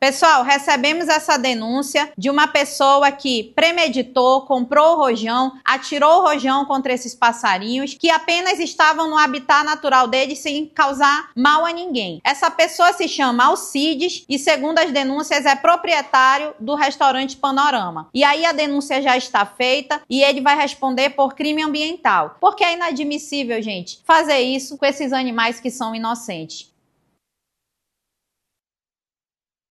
Pessoal, recebemos essa denúncia de uma pessoa que premeditou, comprou o rojão, atirou o rojão contra esses passarinhos que apenas estavam no habitat natural deles sem causar mal a ninguém. Essa pessoa se chama Alcides e, segundo as denúncias, é proprietário do restaurante Panorama. E aí a denúncia já está feita e ele vai responder por crime ambiental. Porque é inadmissível, gente, fazer isso com esses animais que são inocentes.